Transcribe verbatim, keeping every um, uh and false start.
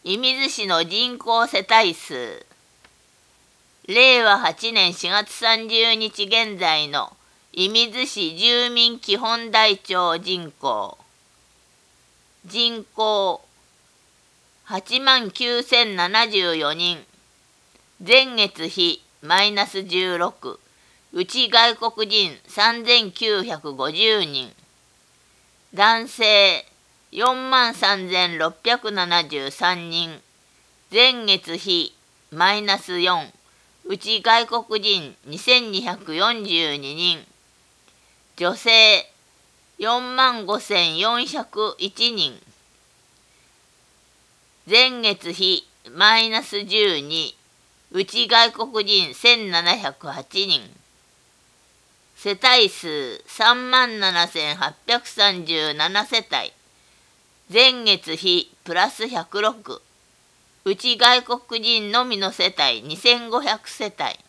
射水市の人口世帯数。れいわはちねんしがつさんじゅうにち現在の射水市住民基本台帳人口。人口はちまんきゅうせんななじゅうよにん。前月比マイナスじゅうろく。うち外国人さんぜんきゅうひゃくごじゅうにん。男性よんまんさんぜんろっぴゃくななじゅうさんにん。前月比マイナスよん。うち外国人にせんにひゃくよんじゅうににん。女性よんまんごせんよんひゃくいちにん。前月比マイナスじゅうに。うち外国人せんななひゃくはちにん。世帯数さんまんななせんはっぴゃくさんじゅうなな世帯。前月比プラスひゃくろく。うち外国人のみの世帯にせんごひゃく世帯。